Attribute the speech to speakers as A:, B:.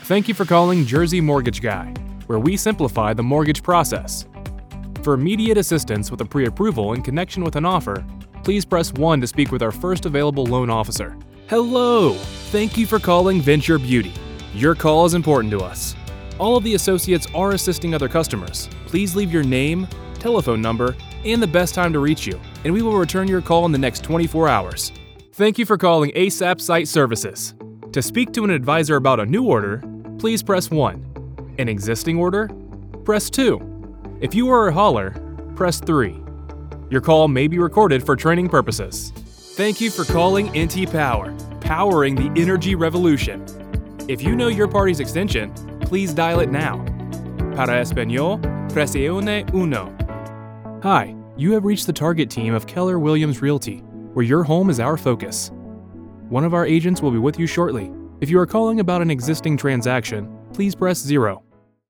A: Thank you for calling Jersey Mortgage Guy, where we simplify the mortgage process. For immediate assistance with a pre-approval in connection with an offer, please press 1 to speak with our first available loan officer. Hello! Thank you for calling Venture Beauty. Your call is important to us. All of the associates are assisting other customers. Please leave your name, telephone number, and the best time to reach you, and we will return your call in the next 24 hours. Thank you for calling ASAP Site Services. To speak to an advisor about a new order, please press 1. An existing order? Press 2. If you are a hauler, press 3. Your call may be recorded for training purposes. Thank you for calling NT Power, powering the energy revolution. If you know your party's extension, please dial it now. Para Español, presione uno. Hi, you have reached the target team of Keller Williams Realty, where your home is our focus. One of our agents will be with you shortly. If you are calling about an existing transaction, please press 0.